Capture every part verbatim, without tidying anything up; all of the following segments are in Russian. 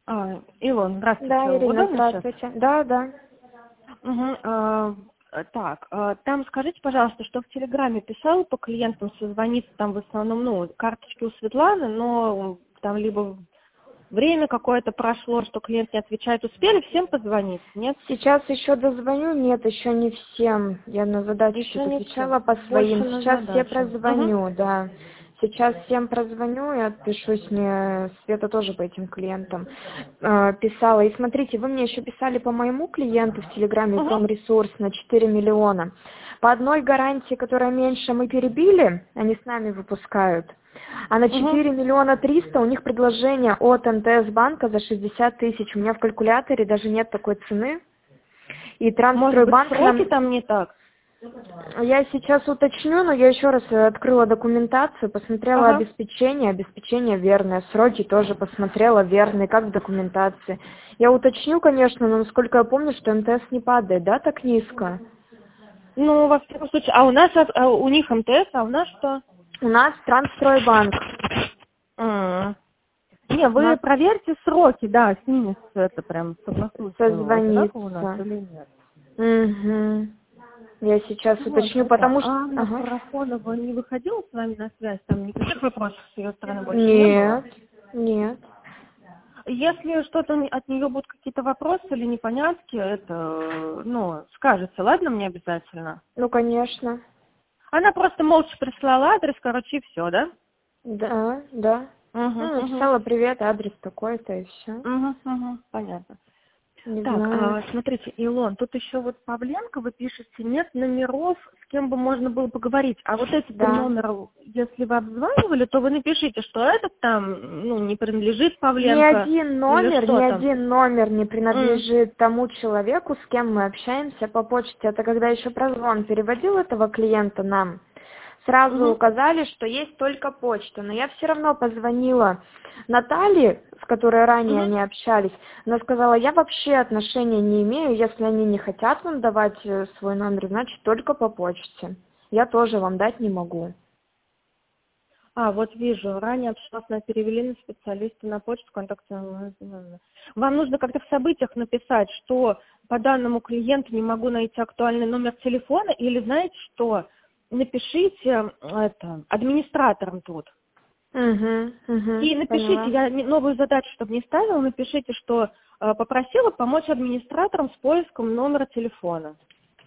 А, Илон, здравствуйте. Да, Ирина, Удобно сейчас? здравствуйте. Да, да. Угу. А, так, а, там скажите, пожалуйста, что в Телеграме писала по клиентам созвониться, там в основном, ну, карточки у Светланы, но там либо время какое-то прошло, что клиент не отвечает, успели всем позвонить, нет? Сейчас еще дозвоню, нет, еще не всем. Я на задачу Еще не отвечала все. по Больше своим. на Сейчас все задачу. Угу. прозвоню, да. Сейчас всем прозвоню и отпишусь. Мне Света тоже по этим клиентам э, писала. И смотрите, вы мне еще писали по моему клиенту в Телеграме Угу. Промресурс на четыре миллиона. По одной гарантии, которая меньше, мы перебили, они с нами выпускают. А на Угу. четыре миллиона триста у них предложение от эн тэ эс банка за шестьдесят тысяч. У меня в калькуляторе даже нет такой цены. И Может быть, Трансстройбанк сроки нам... там не так? Я сейчас уточню, но я еще раз открыла документацию, посмотрела Ага. обеспечение, обеспечение верное, сроки тоже посмотрела верные, как в документации. Я уточню, конечно, но насколько я помню, что эн тэ эс не падает, да, так низко? Ну, во всяком случае, а у нас, а у них эм тэ эс, а у нас что? У нас Трансстройбанк. М. Не, У вы нас проверьте сроки, да, с ними с- это прям согласуйте, одинаково у нас созвониться. или нет. Угу. Я сейчас Вот, уточню, это, потому а что... Анна Ага. Парафонова не выходила с вами на связь? Там никаких вопросов с ее стороны больше не было? Нет, нет. Если что-то не- от нее будут какие-то вопросы или непонятки, это, э, ну, скажется, ладно, мне обязательно? Ну, конечно. Она просто молча прислала адрес, короче, и все, да? Да, да. Угу, Ну, угу. написала привет, адрес такой-то и все. Угу, угу, понятно. Не Так, знаю. а, смотрите, Илон, тут еще вот Павленко, вы пишете, нет номеров, с кем бы можно было поговорить. А вот эти-то Да. номеры, если вы обзванивали, то вы напишите, что этот там, ну, не принадлежит Ни Павленко один или номер, ни что там. один номер не М, принадлежит тому человеку, с кем мы общаемся по почте. Это когда еще прозвон переводил этого клиента нам, сразу мгм. указали, что есть только почта. Но я все равно позвонила Наталье, с которой ранее Мгм. они общались. Она сказала, я вообще отношения не имею, если они не хотят вам давать э, свой номер, значит только по почте. Я тоже вам дать не могу. А, вот вижу, ранее общалась, на перевели на специалиста на почту, контакт. Вам нужно как-то в событиях написать, что по данному клиенту не могу найти актуальный номер телефона, или знаете что, напишите это администратором тут. Угу, угу, И напишите, поняла. я не- новую задачу, чтобы не ставила, напишите, что э, попросила помочь администраторам с поиском номера телефона.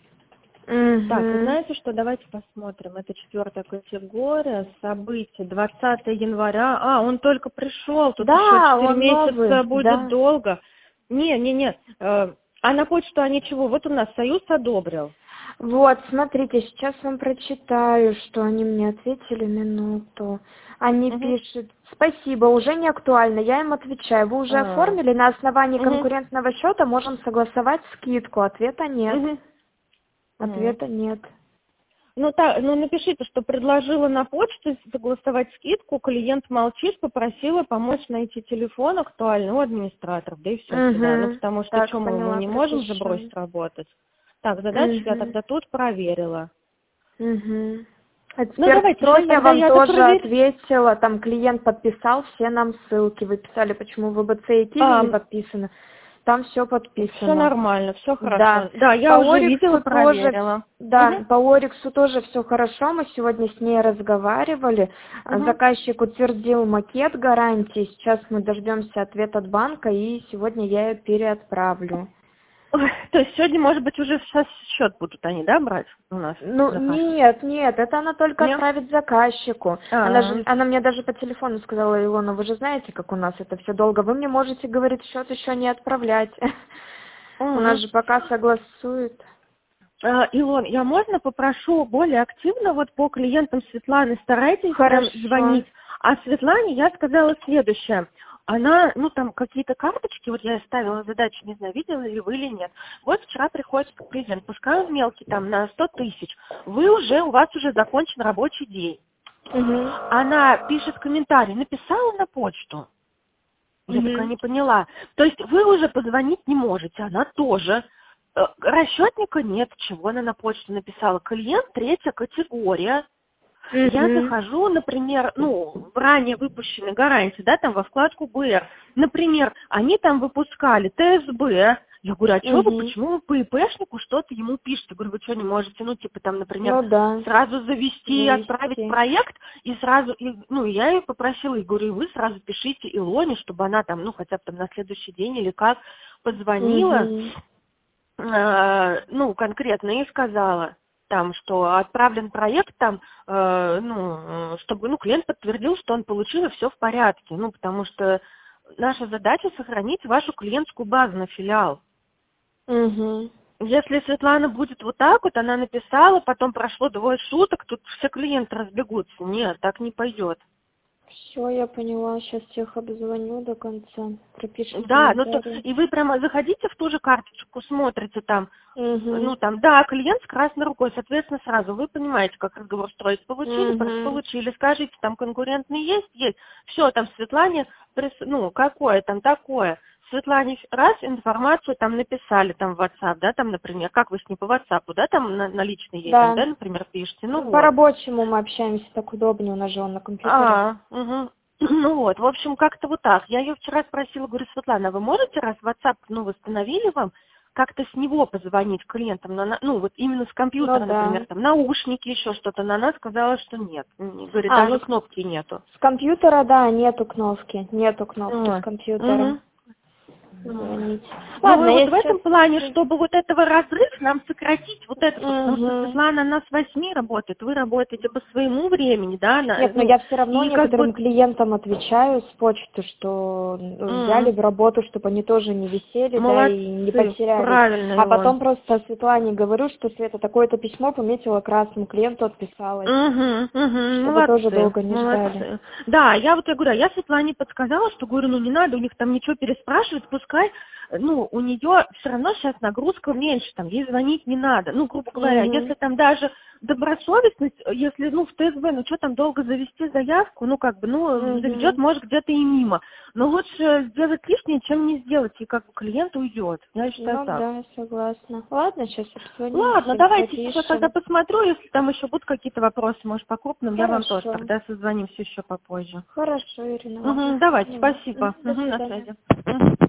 Так, и Угу. знаете что, давайте посмотрим. Это четвертая категория, события, двадцатого января. А, он только пришел, тут еще Да, четыре он новый, месяца будет да. долго. Не, не, не. э, А на почту они чего? Вот у нас Союз одобрил. Вот, смотрите, сейчас вам прочитаю, что они мне ответили, минуту. Они Угу. пишут, спасибо, уже не актуально, я им отвечаю, вы уже А, оформили, на основании угу, конкурентного счета можем согласовать скидку, ответа нет, угу, угу. ответа нет. Ну, так, ну напишите, что предложила на почту согласовать скидку, клиент молчит, попросила помочь найти телефон актуальный у администраторов, да и все сюда. Ну, Угу, потому что, так, что мы, мы поняла, не можем же пропишу. бросить работать. Так, задачу я Угу, тогда тут проверила. угу. А Ну, теперь давайте, второй сейчас я тогда вам я это тоже проверю. ответила, там клиент подписал все нам ссылки, вы писали, почему в вэ бэ цэ и Киви А, не подписано, там все все подписано. нормально, все Да, хорошо. Да, по я уже видела, Ориксу тоже, проверила. да, по Ориксу тоже все хорошо, мы сегодня с ней разговаривали, А, Угу, угу. заказчик утвердил макет гарантии, сейчас мы дождемся ответ от банка и сегодня я ее переотправлю. Ой, то есть сегодня, может быть, уже сейчас счет будут они, да, брать у нас, Ну, заказчик? нет, нет, это она только Нет? отправит заказчику. Она А, же, она мне даже по телефону сказала, Илона, вы же знаете, как у нас это все долго, вы мне можете, говорит, счет еще не отправлять. У нас угу. же пока согласуют. А, Илон, я можно попрошу более активно вот по клиентам Светланы, старайтесь прям Хорошо. звонить. А Светлане я сказала следующее. Она, ну там какие-то карточки, вот я ставила задачу, не знаю, видела ли вы или нет. Вот вчера приходит клиент, пускай он мелкий, там на сто тысяч. Вы уже, у вас уже закончен рабочий день. Угу. Она пишет комментарий, написала на почту. Я такая Угу. не поняла. То есть вы уже позвонить не можете, она тоже. Э, Расчетника нет, чего она на почту написала. Клиент третья категория. Я Мгм. захожу, например, ну, в ранее выпущенные гарантии, да, там во вкладку БР. Например, они там выпускали ТСБ. Я говорю, а что вы, Мгм. почему вы по ИПшнику что-то ему пишете? Я говорю, вы что, не можете, ну, типа, там, например, Ну да, сразу завести и отправить завести. проект, и сразу, и, ну, я ее попросила, и говорю, и вы сразу пишите Илоне, чтобы она там, ну, хотя бы там на следующий день или как, позвонила, Мгм. э, ну, конкретно, и сказала, там, что отправлен проект, там, э, ну, э, чтобы, ну, клиент подтвердил, что он получил, и все в порядке, ну, потому что наша задача сохранить вашу клиентскую базу на филиал. Мгм. Если Светлана будет вот так вот, она написала, потом прошло двое суток, тут все клиенты разбегутся. Нет, так не пойдет. Все, я поняла. Сейчас всех обзвоню до конца. Пропишем Да, ну то, комментарии. и вы прямо заходите в ту же карточку, смотрите там, Угу. ну там, да, клиент с красной рукой, соответственно, сразу вы понимаете, как разговор строить. Получили, пр- Угу. получили, скажите, там конкурентный есть, есть. Все, там Светлане, прис- ну, какое там такое. Светлане раз информацию там написали, там в WhatsApp, да, там, например, как вы с ней по WhatsApp, да, там на, на личный ей, там, Да. да, например, пишете, ну Ну, вот. по-рабочему мы общаемся, так удобнее, у нас же он на компьютере. А, угу. Ну вот, в общем, как-то вот так. Я ее вчера спросила, говорю, Светлана, а вы можете, раз WhatsApp, ну, восстановили вам, как-то с него позвонить клиентам, на, на- ну, вот именно с Ну компьютера, да. например, там, наушники, еще что-то, но она сказала, что нет. М, Говорит, А, ну даже с, кнопки нету. с компьютера, да, нету кнопки. Нету кнопки с Вот. компьютера. Мгм. Звонить. Ну Ладно, и вот я в сейчас... этом плане, чтобы вот этого разрыв нам сократить, вот это вот, потому что Угу. Светлана, она с восьми работает, вы работаете по своему времени, да, она, Нет, но ну, я все равно и как бы, некоторым клиентам отвечаю с почты, что ну, взяли м, в работу, чтобы они тоже не висели, да, и не молодцы, потерялись. правильно, А Илон. потом просто Светлане говорю, что Света такое-то письмо пометила красным, клиенту отписалась, Угу, угу, чтобы тоже молодцы, долго не ждали. молодцы. Да, я вот я говорю, а я Светлане подсказала, что говорю, ну не надо у них там ничего переспрашивать, пускай, ну, у нее все равно сейчас нагрузка меньше, там, ей звонить не надо. Ну, грубо говоря, Угу. если там даже добросовестность, если, ну, в ТСБ, ну, что там долго завести заявку, ну, как бы, ну, заведет, Угу. может, где-то и мимо. Но лучше сделать лишнее, чем не сделать, и как бы клиент уйдет. Я считаю Ну так. да, согласна. Ладно, сейчас обзвоним, Ладно, всем давайте сейчас тогда пропишем. посмотрю, если там еще будут какие-то вопросы, может, по крупным, я вам тоже Хорошо. тогда созвонимся еще попозже. Хорошо, Ирина, ладно. Угу, давайте, Поняла. спасибо. Мгм, До Угу, на свидания. связи. Мгм.